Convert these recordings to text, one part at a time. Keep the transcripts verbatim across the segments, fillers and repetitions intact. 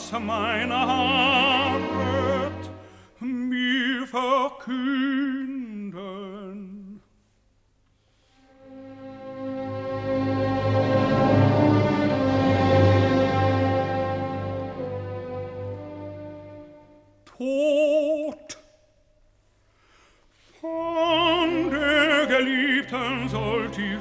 was meine Harret mir verkünden. Tod von der Geliebten sollt ich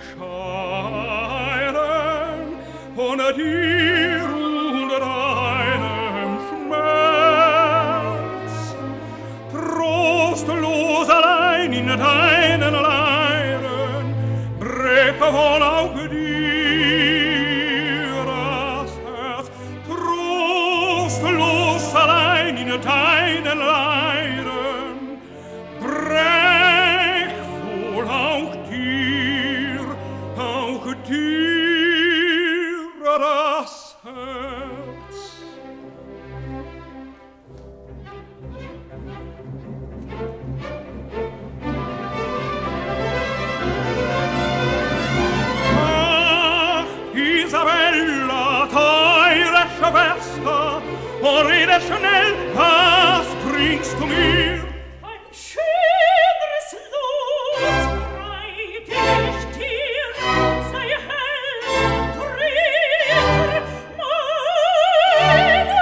scheiden, von dir und deinem Schmerz. Trostlos allein in deinen Leiden, breche wohl auch dir das Herz. Trostlos allein in deinen Leiden, brech wohl auch dir, auch dir das Herz. Ach, Isabella, teure Schwester, oh, rede schnell, was bringst du mir? Ein schöneres Los breit ich dir, sei hell, Ritter meiner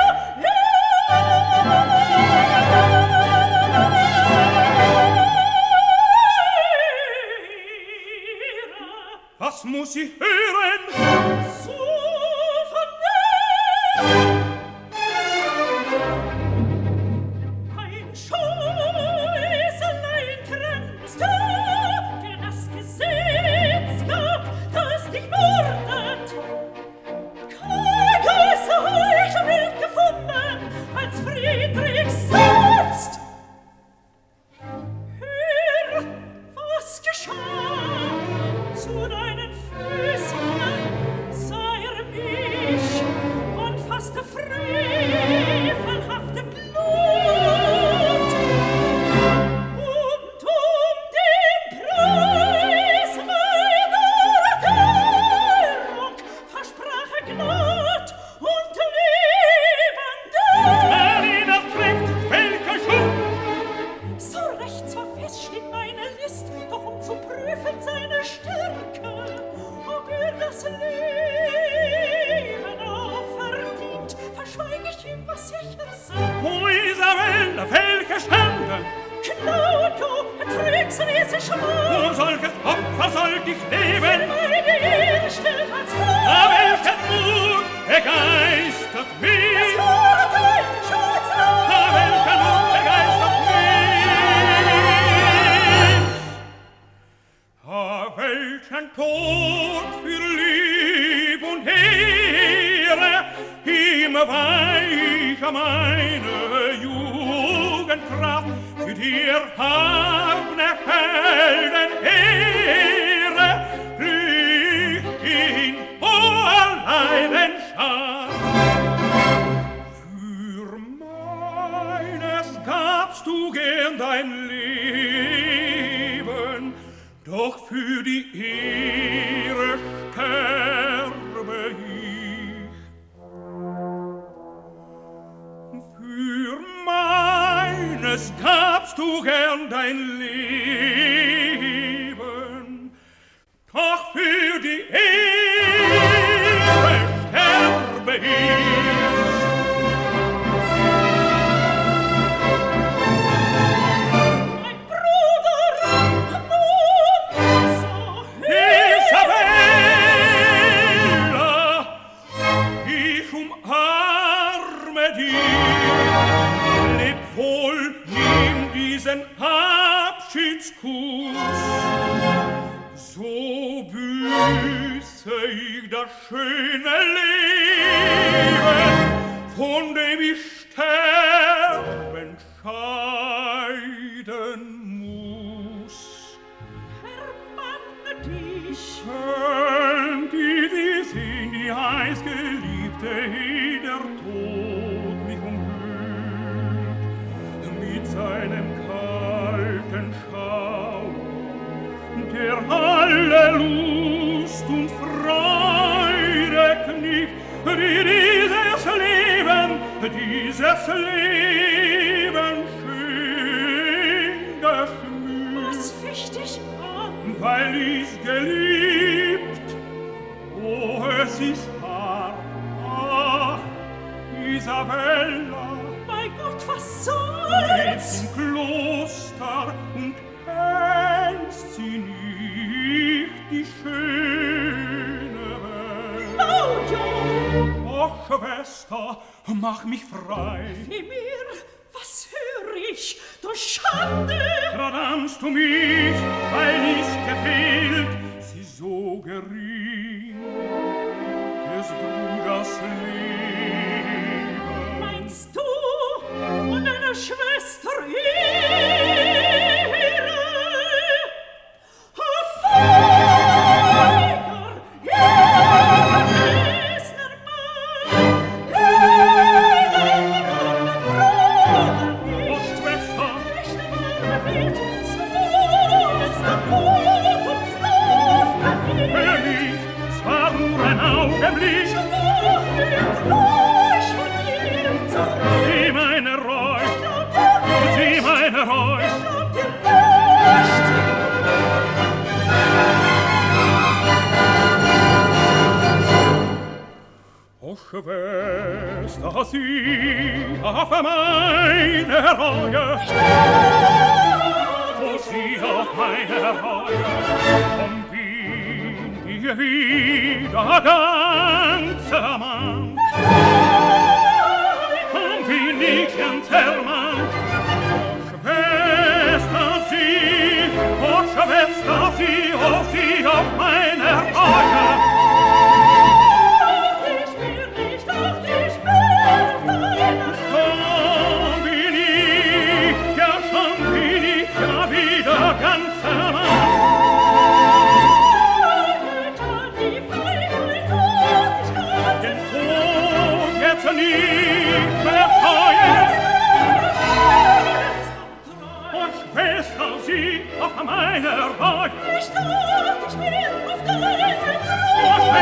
Ehre. Was muss ich hören? So vernehm! Ein Scheußelein trennst du, der das Gesetz gab, das dich mordet. Keines solcher Welt gefunden als Friedrich selbst. Hör, was geschah zu deinen Füßen, sei er mich und fasste frevelhafte Blut. Und um den Preis meiner Erklärung versprach er Gnad und Lebende. Marina trägt welcher Schuld? So recht zwar fest steht meine List, doch um zu prüfen seine Stärke, ob er das Leben auch verdient, verschweige ich ihm, was sicher sei. O Isabella, welche Stände? Claudio, erträgst du diese Schmach? Um solches Opfer sollt ich leben. Meine Ehre stellt als A Hoch. welchen Mut begeistert Das mich? Urteil schaut's A welchen Mut begeistert mich? A welchen Tod für Lieb und Ehre ihm weiche meine Jugendkraft für die erhabne Heldenehre liegt in hoher Leidenschaft. Für meines gabst du gern dein Leben, doch für die Ehre sterbe ich. Für meines gabst du gern dein Leben, doch für die Ehre sterbe ich. Mein Bruder, nun so Isabella, ich umarme dich, leb wohl, nimm diesen Abschiedskuss, so büße ich das schöne Leben, von dem ich sterben scheiden muss. ermanne dich. Schön, die dies in die heißgeliebte Ehe der Tod mich umhüllt, mit seinem kalten Schauer, der alle Lust und Freude knickt, die dieses Leben dieses Leben schön geschmückt. Was ficht dich an? Weil ich's geliebt, oh, es ist hart, ach, Isabella. Bei Gott, was Lebst soll's? im Kloster und kennst sie nicht, die schöne Welt. Claudio! Och, Schwester, mach mich frei. Wie mir, was hör ich? Durch Schande! Verdammst du mich, weil ich's gefehlt, sie so gering, des Bruders Leben. Meinst du, und deine Schwester Ehre? Feiger, ja, vergessener Mann, elender Bruder nicht. Och, Schwester, Nicht einmal befehlt, so ist der Mut und Kraft hör gefehlt. mich, es war nur ein Augenblick, Sprach mir gleich von ihm zu sieh meine Reue, Glaub dir sieh meine Reue. Glaub dir nicht! O Schwester, sieh auf meine Reue, o sieh auf meine Reue, und bin ich wieder ganzer Mann, und bin ich ganzer Mann. O Schwester, sieh, o Schwester, sieh, o sieh auf meine Reue, meine Reue. Ich dacht, ich bin auf deine Treue.